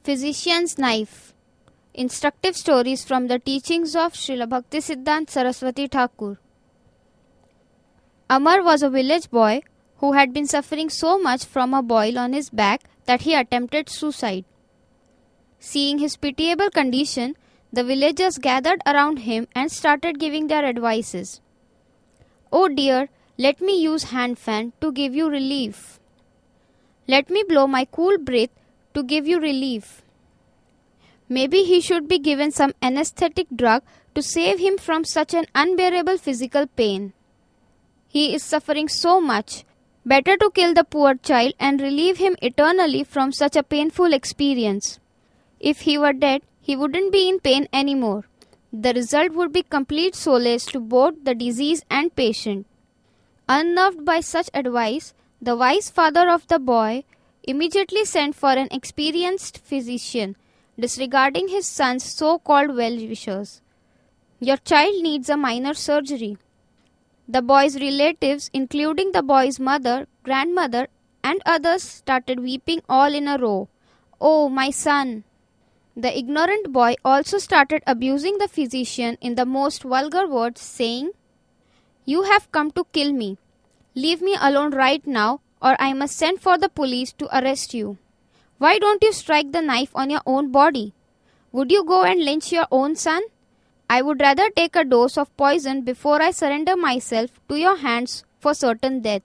Physician's Knife. Instructive stories from the teachings of Srila Bhaktisiddhanta Saraswati Thakur. Amar was a village boy who had been suffering so much from a boil on his back that he attempted suicide. Seeing his pitiable condition, the villagers gathered around him and started giving their advices. "Oh dear, let me use hand fan to give you relief. Let me blow my cool breath to give you relief. Maybe he should be given some anesthetic drug to save him from such an unbearable physical pain. He is suffering so much. Better to kill the poor child and relieve him eternally from such a painful experience. If he were dead, he wouldn't be in pain anymore. The result would be complete solace to both the disease and patient." Unnerved by such advice, the wise father of the boy immediately sent for an experienced physician, disregarding his son's so-called well-wishers. "Your child needs a minor surgery." The boy's relatives, including the boy's mother, grandmother, and others, started weeping all in a row. "Oh, my son!" The ignorant boy also started abusing the physician in the most vulgar words, saying, "You have come to kill me. Leave me alone right now, or I must send for the police to arrest you. Why don't you strike the knife on your own body? Would you go and lynch your own son? I would rather take a dose of poison before I surrender myself to your hands for certain death."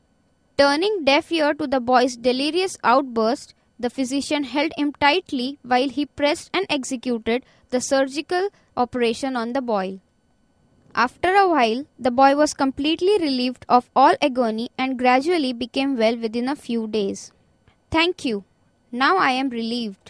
Turning deaf ear to the boy's delirious outburst, the physician held him tightly while he pressed and executed the surgical operation on the boy. After a while, the boy was completely relieved of all agony and gradually became well within a few days. "Thank you. Now I am relieved."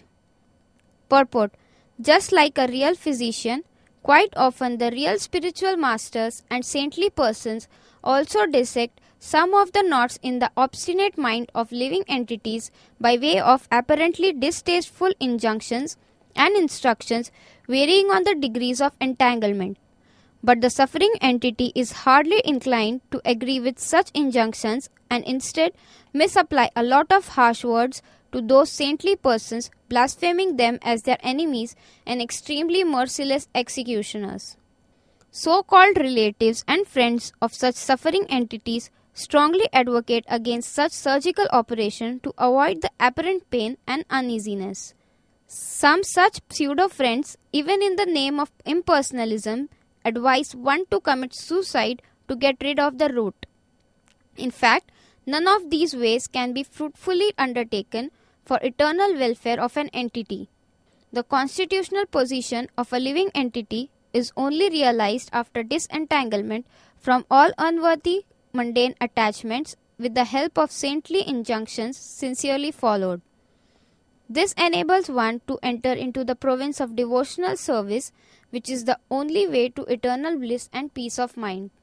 Purport: just like a real physician, quite often the real spiritual masters and saintly persons also dissect some of the knots in the obstinate mind of living entities by way of apparently distasteful injunctions and instructions varying on the degrees of entanglement. But the suffering entity is hardly inclined to agree with such injunctions and instead misapply a lot of harsh words to those saintly persons, blaspheming them as their enemies and extremely merciless executioners. So-called relatives and friends of such suffering entities strongly advocate against such surgical operation to avoid the apparent pain and uneasiness. Some such pseudo-friends, even in the name of impersonalism, advise one to commit suicide to get rid of the root. In fact, none of these ways can be fruitfully undertaken for eternal welfare of an entity. The constitutional position of a living entity is only realized after disentanglement from all unworthy mundane attachments with the help of saintly injunctions sincerely followed. This enables one to enter into the province of devotional service, which is the only way to eternal bliss and peace of mind.